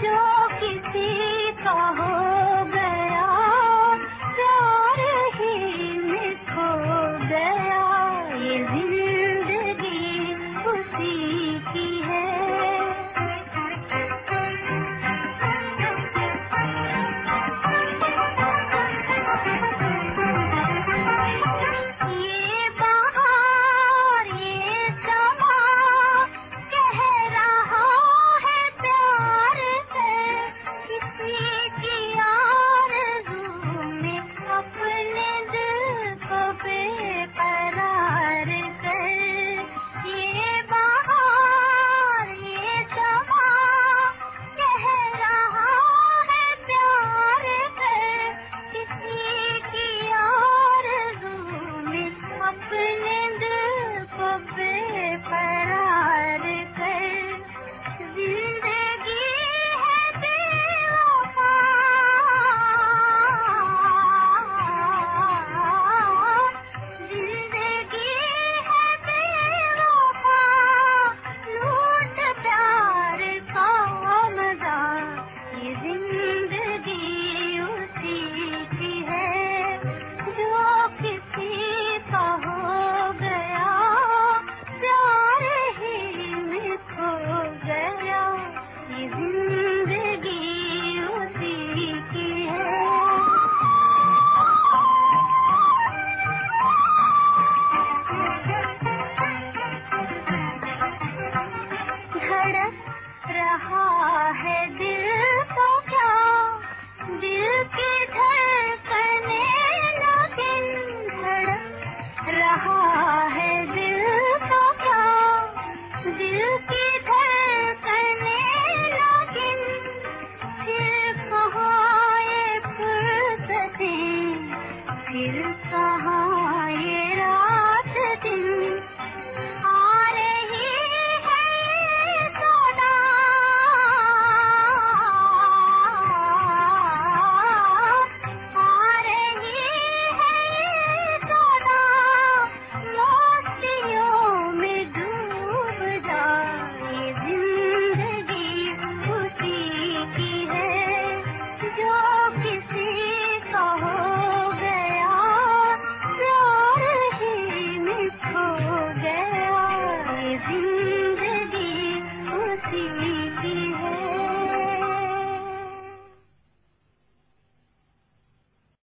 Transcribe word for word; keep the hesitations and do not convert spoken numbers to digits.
जो किसी का हो गया प्यार ही में खो गया, ये जिंदगी उसी की है। ये बहार ये समा कह रहा है प्यार है, किसी की आरज़ू में अपने दिल को बेकरार कर। ये बहार ये समा कह रहा है प्यार है, किसी की आरज़ू में अपने दिल को बेकरार कर। जिंदगी है बेवफा, जिंदगी है बेवफा, लूट प्यार का मजा, ये जिंदगी उसी की है। जो किसी का हो गया प्यार ही में खो गया, ये